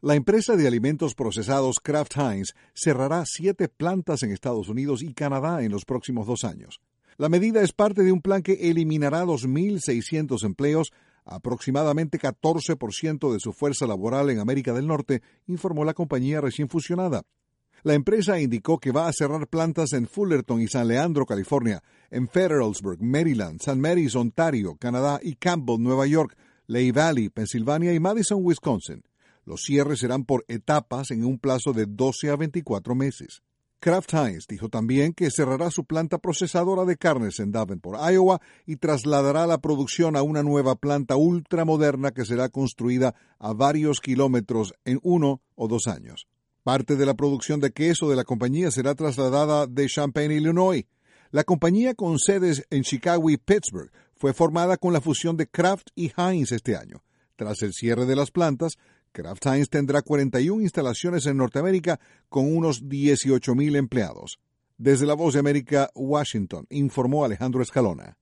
La empresa de alimentos procesados Kraft Heinz cerrará 7 plantas en Estados Unidos y Canadá en los próximos 2 años. La medida es parte de un plan que eliminará 2.600 empleos, aproximadamente 14% de su fuerza laboral en América del Norte, informó la compañía recién fusionada. La empresa indicó que va a cerrar plantas en Fullerton y San Leandro, California, en Federalsburg, Maryland, St. Mary's, Ontario, Canadá, y Campbell, Nueva York, Lehigh Valley, Pensilvania, y Madison, Wisconsin. Los cierres serán por etapas en un plazo de 12 a 24 meses. Kraft Heinz dijo también que cerrará su planta procesadora de carnes en Davenport, Iowa, y trasladará la producción a una nueva planta ultramoderna que será construida a varios kilómetros en 1 o 2 años. Parte de la producción de queso de la compañía será trasladada de Champaign, Illinois. La compañía, con sedes en Chicago y Pittsburgh, fue formada con la fusión de Kraft y Heinz este año. Tras el cierre de las plantas, Kraft Heinz tendrá 41 instalaciones en Norteamérica con unos 18,000 empleados. Desde La Voz de América, Washington, informó Alejandro Escalona.